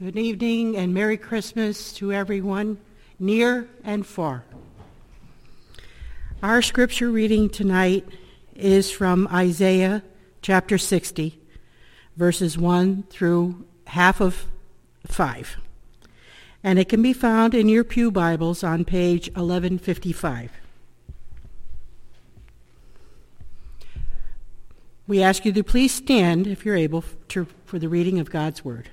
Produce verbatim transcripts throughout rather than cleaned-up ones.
Good evening and Merry Christmas to everyone, near and far. Our scripture reading tonight is from Isaiah chapter sixty, verses one through half of five. And it can be found in your pew Bibles on page eleven fifty-five. We ask you to please stand, if you're able, to, for the reading of God's Word.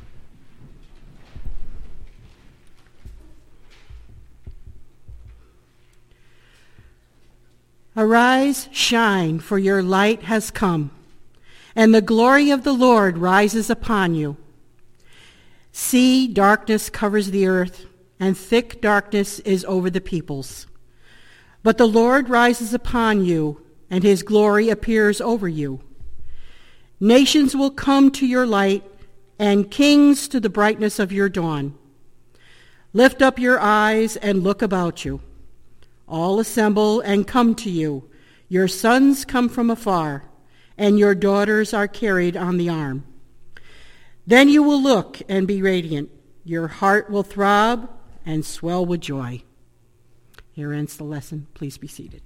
Arise, shine, for your light has come, and the glory of the Lord rises upon you. See, darkness covers the earth, and thick darkness is over the peoples. But the Lord rises upon you, and his glory appears over you. Nations will come to your light, and kings to the brightness of your dawn. Lift up your eyes and look about you. All assemble and come to you. Your sons come from afar, and your daughters are carried on the arm. Then you will look and be radiant. Your heart will throb and swell with joy. Here ends the lesson. Please be seated.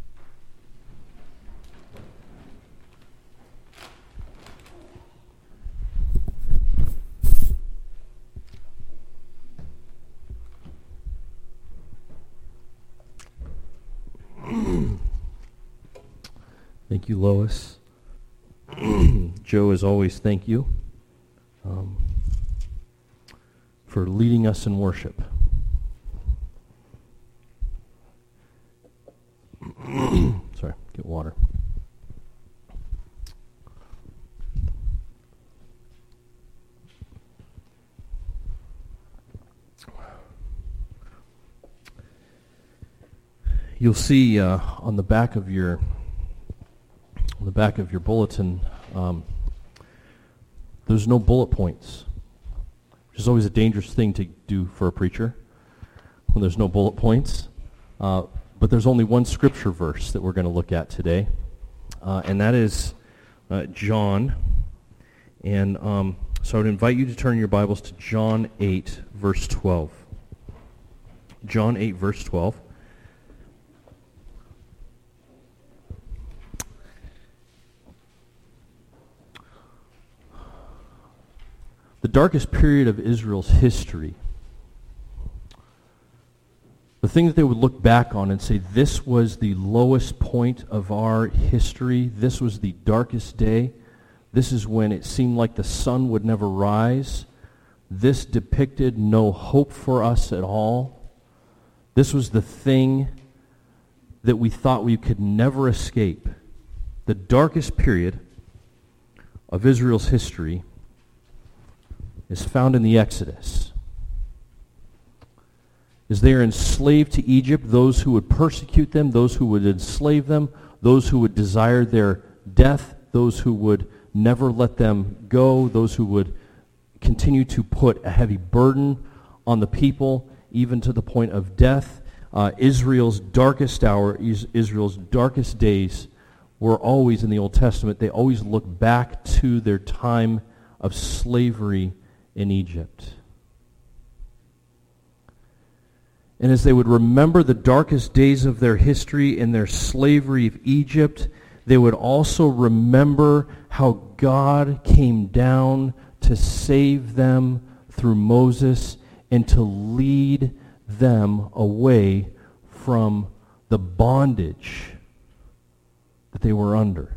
Thank you, Lois. Joe, as always, thank you um, for leading us in worship. Sorry, get water. You'll see uh, on the back of your on the back of your bulletin, um, there's no bullet points, which is always a dangerous thing to do for a preacher when there's no bullet points. Uh, but there's only one scripture verse that we're going to look at today, uh, and that is uh, John. And um, so I would invite you to turn your Bibles to John eight, verse twelve. John eight, verse twelve. The darkest period of Israel's history, the thing that they would look back on and say, this was the lowest point of our history, this was the darkest day, this is when it seemed like the sun would never rise, this depicted no hope for us at all, this was the thing that we thought we could never escape. The darkest period of Israel's history is found in the Exodus. As they are enslaved to Egypt, those who would persecute them, those who would enslave them, those who would desire their death, those who would never let them go, those who would continue to put a heavy burden on the people, even to the point of death. Uh, Israel's darkest hour, Israel's darkest days were always in the Old Testament. They always look back to their time of slavery in Egypt. And as they would remember the darkest days of their history in their slavery of Egypt, they would also remember how God came down to save them through Moses and to lead them away from the bondage that they were under.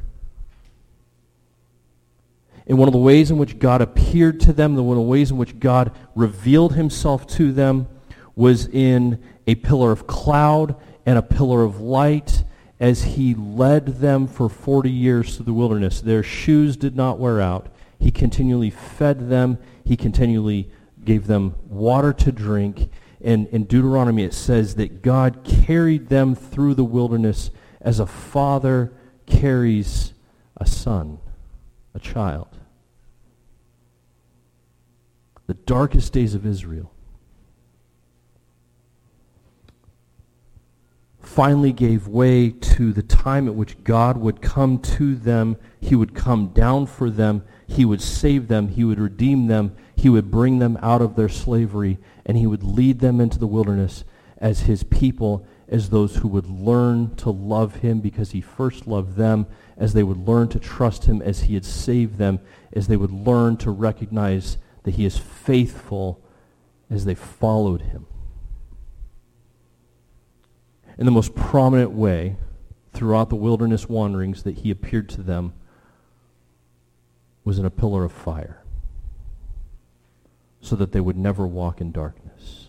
And one of the ways in which God appeared to them, the one of the ways in which God revealed himself to them was in a pillar of cloud and a pillar of light as he led them for forty years through the wilderness. Their shoes did not wear out. He continually fed them. He continually gave them water to drink. And in Deuteronomy it says that God carried them through the wilderness as a father carries a son, a child. The darkest days of Israel finally gave way to the time at which God would come to them. He would come down for them. He would save them. He would redeem them. He would bring them out of their slavery, and he would lead them into the wilderness as his people, as those who would learn to love him because he first loved them, as they would learn to trust him as he had saved them, as they would learn to recognize that he is faithful as they followed him. In the most prominent way throughout the wilderness wanderings that he appeared to them was in a pillar of fire, so that they would never walk in darkness.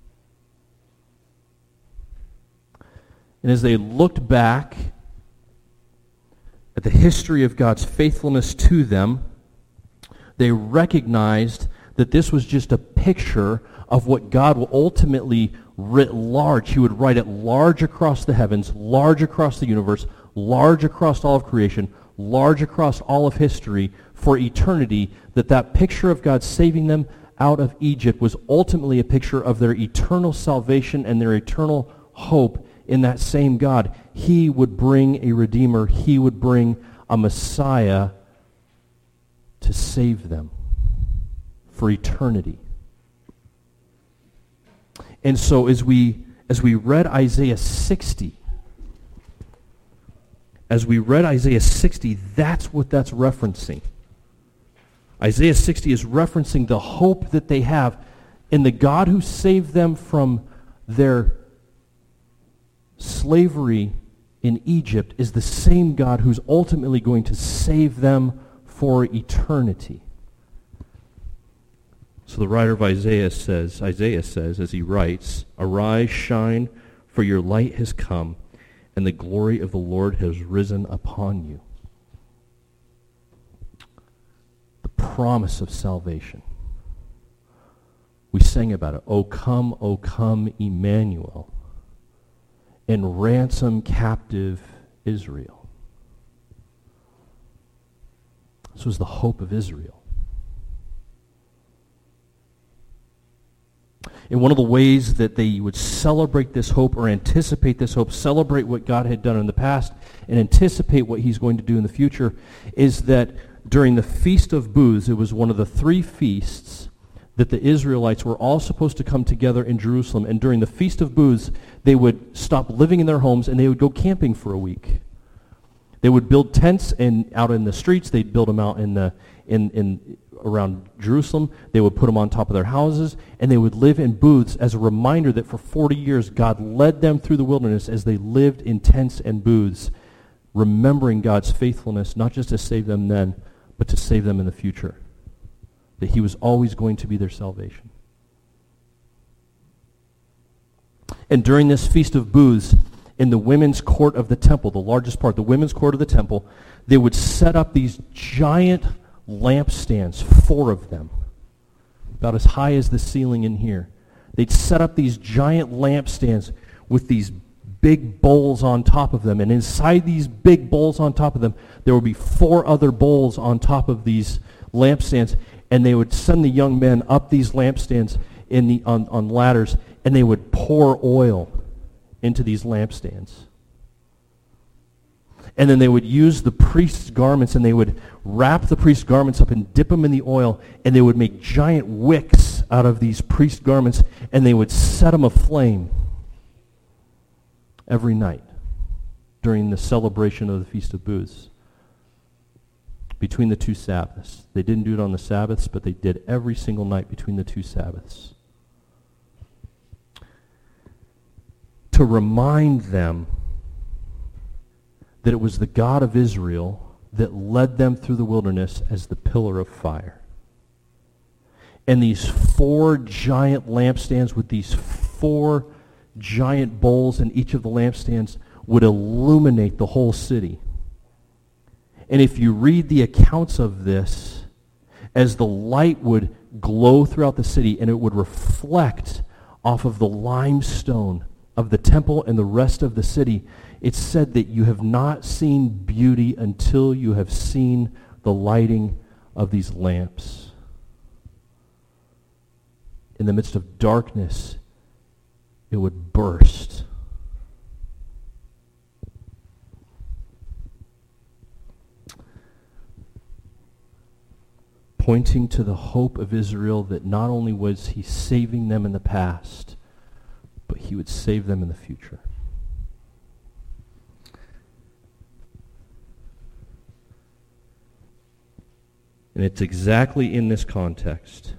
And as they looked back at the history of God's faithfulness to them, they recognized that this was just a picture of what God will ultimately writ large. He would write it large across the heavens, large across the universe, large across all of creation, large across all of history for eternity, that that picture of God saving them out of Egypt was ultimately a picture of their eternal salvation and their eternal hope in that same God. He would bring a Redeemer. He would bring a Messiah to save them for eternity. And so as we as we read Isaiah sixty, as we read Isaiah sixty, that's what that's referencing. Isaiah sixty is referencing the hope that they have in the God who saved them from their slavery in Egypt is the same God who's ultimately going to save them for eternity. So the writer of Isaiah says, Isaiah says, as he writes, "Arise, shine, for your light has come, and the glory of the Lord has risen upon you." The promise of salvation. We sang about it. "O come, O come, Emmanuel, and ransom captive Israel." This was the hope of Israel. And one of the ways that they would celebrate this hope or anticipate this hope, celebrate what God had done in the past, and anticipate what he's going to do in the future, is that during the Feast of Booths, it was one of the three feasts that the Israelites were all supposed to come together in Jerusalem. And during the Feast of Booths, they would stop living in their homes and they would go camping for a week. They would build tents and out in the streets. They'd build them out in the in in around Jerusalem. They would put them on top of their houses, and they would live in booths as a reminder that for forty years God led them through the wilderness as they lived in tents and booths, remembering God's faithfulness, not just to save them then, but to save them in the future. That he was always going to be their salvation. And during this Feast of Booths, in the women's court of the temple, the largest part, the women's court of the temple, they would set up these giant lampstands, four of them, about as high as the ceiling in here. They'd set up these giant lampstands with these big bowls on top of them, and inside these big bowls on top of them, there would be four other bowls on top of these lampstands, and they would send the young men up these lampstands in the on, on ladders, and they would pour oil into these lampstands. And then they would use the priest's garments, and they would wrap the priest's garments up and dip them in the oil, and they would make giant wicks out of these priest garments, and they would set them aflame every night during the celebration of the Feast of Booths, between the two Sabbaths. They didn't do it on the Sabbaths, but they did every single night between the two Sabbaths, to remind them that it was the God of Israel that led them through the wilderness as the pillar of fire. And these four giant lampstands with these four giant bowls in each of the lampstands would illuminate the whole city. And if you read the accounts of this, as the light would glow throughout the city and it would reflect off of the limestone of the temple and the rest of the city, it's said that you have not seen beauty until you have seen the lighting of these lamps. In the midst of darkness, it would burst. pointing to the hope of Israel that not only was he saving them in the past, but he would save them in the future. And it's exactly in this context.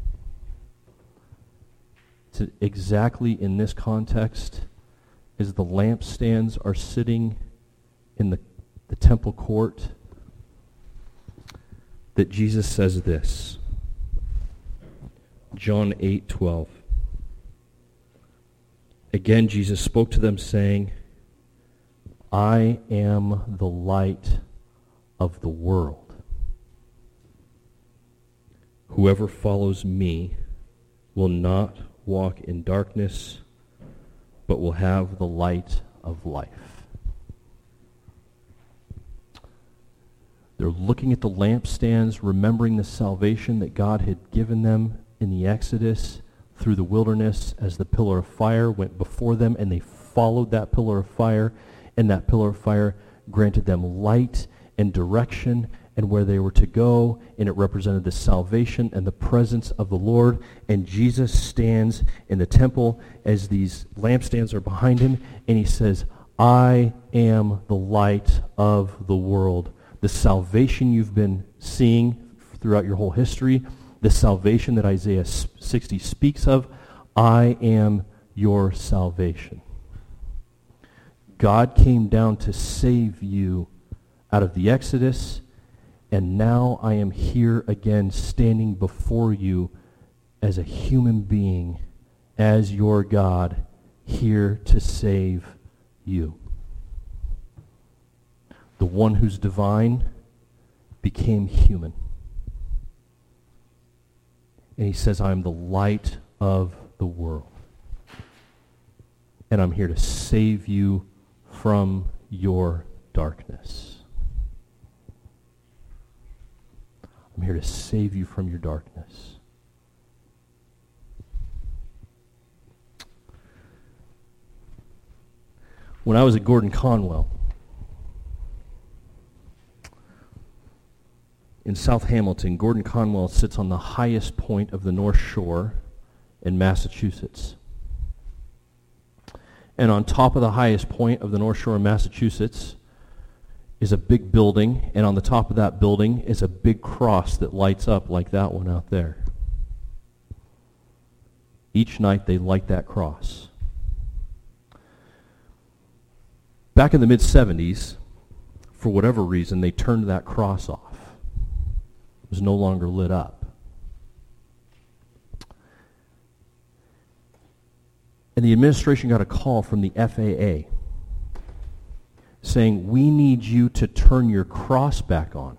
It's exactly in this context as the lampstands are sitting in the, the temple court that Jesus says this. John eight twelve. Again, Jesus spoke to them, saying, I am the light of the world. Whoever follows me will not walk in darkness, but will have the light of life. They're looking at the lampstands, remembering the salvation that God had given them in the Exodus through the wilderness as the pillar of fire went before them, and they followed that pillar of fire, and that pillar of fire granted them light and direction and where they were to go, and it represented the salvation and the presence of the Lord. And Jesus stands in the temple as these lampstands are behind him, and he says, I am the light of the world. The salvation you've been seeing throughout your whole history, the salvation that Isaiah sixty speaks of, I am your salvation. God came down to save you out of the Exodus, and now I am here again standing before you as a human being, as your God, here to save you. The one who's divine became human. And he says, I am the light of the world. And I'm here to save you from your darkness. I'm here to save you from your darkness. When I was at Gordon Conwell in South Hamilton, Gordon Conwell sits on the highest point of the North Shore in Massachusetts. And on top of the highest point of the North Shore in Massachusetts is a big building, and on the top of that building is a big cross that lights up like that one out there. Each night they light that cross. Back in the mid seventies, for whatever reason, they turned that cross off. It was no longer lit up. And the administration got a call from the F A A saying, we need you to turn your cross back on.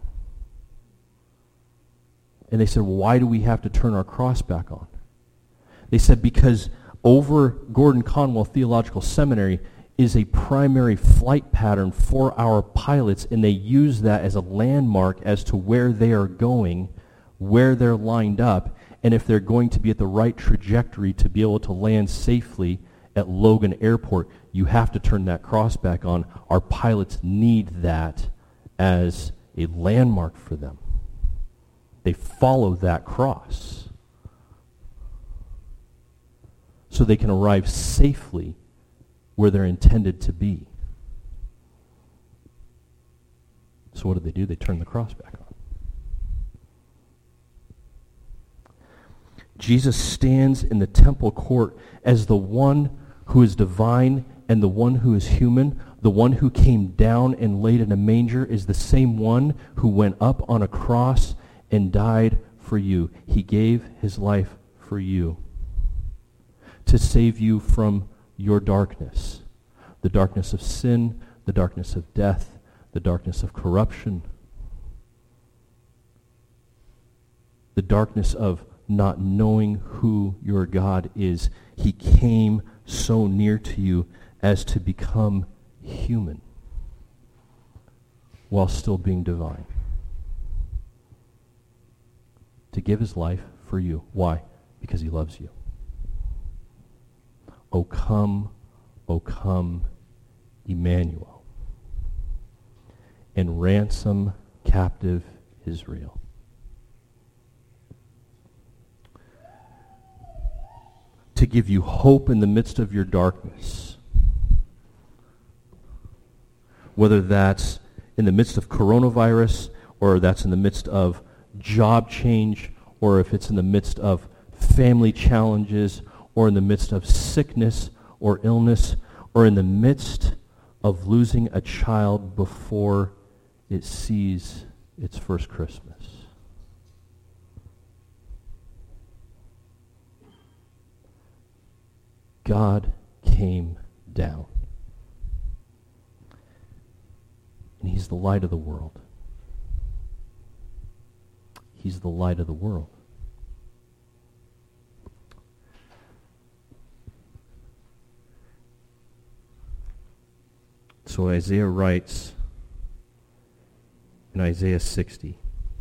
And they said, well, why do we have to turn our cross back on? They said, because over Gordon Conwell Theological Seminary is a primary flight pattern for our pilots, and they use that as a landmark as to where they are going, where they're lined up, and if they're going to be at the right trajectory to be able to land safely at Logan Airport. You have to turn that cross back on. Our pilots need that as a landmark for them. They follow that cross so they can arrive safely where they're intended to be. So what do they do? They turn the cross back on. Jesus stands in the temple court as the one who is divine and the one who is human. The one who came down and laid in a manger is the same one who went up on a cross and died for you. He gave his life for you to save you from your darkness, the darkness of sin, the darkness of death, the darkness of corruption, the darkness of not knowing who your God is. He came so near to you as to become human while still being divine, to give his life for you. Why? Because he loves you. O come, O come, Emmanuel, and ransom captive Israel. to give you hope in the midst of your darkness. Whether that's in the midst of coronavirus, or that's in the midst of job change, or if it's in the midst of family challenges, or in the midst of sickness or illness, or in the midst of losing a child before it sees its first Christmas. God came down. And he's the light of the world. He's the light of the world. So Isaiah writes in Isaiah sixty,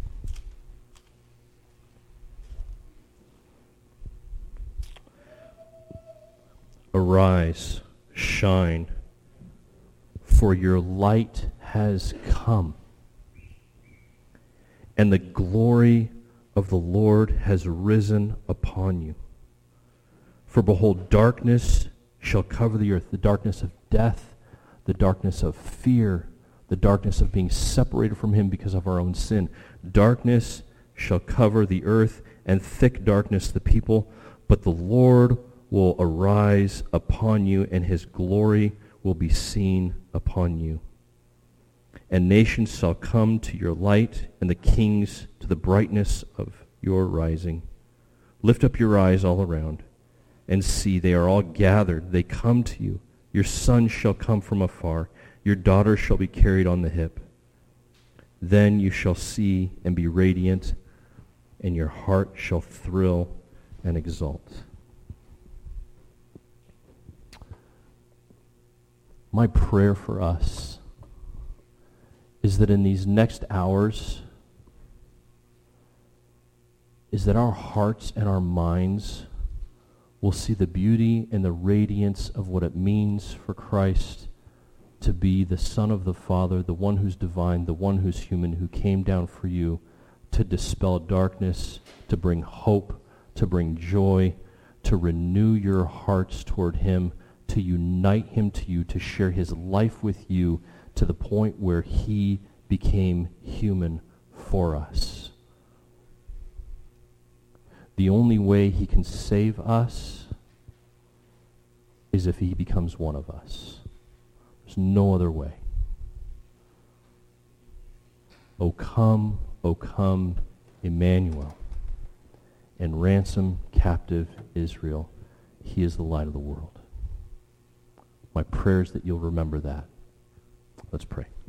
"Arise, shine, for your light has come, and the glory of the Lord has risen upon you. For behold, darkness shall cover the earth," the darkness of death, the darkness of fear, the darkness of being separated from him because of our own sin. "Darkness shall cover the earth, and thick darkness the people, but the Lord will arise upon you, and his glory will be seen upon you. And nations shall come to your light, and the kings to the brightness of your rising. Lift up your eyes all around, and see, they are all gathered. They come to you. Your son shall come from afar. Your daughter shall be carried on the hip. Then you shall see and be radiant, and your heart shall thrill and exult." My prayer for us is that in these next hours, is that our hearts and our minds will see the beauty and the radiance of what it means for Christ to be the Son of the Father, the one who's divine, the one who's human, who came down for you to dispel darkness, to bring hope, to bring joy, to renew your hearts toward him, to unite him to you, to share his life with you to the point where he became human for us. The only way he can save us is if he becomes one of us. There's no other way. O come, O come, Emmanuel, and ransom captive Israel. He is the light of the world. My prayer is that you'll remember that. Let's pray.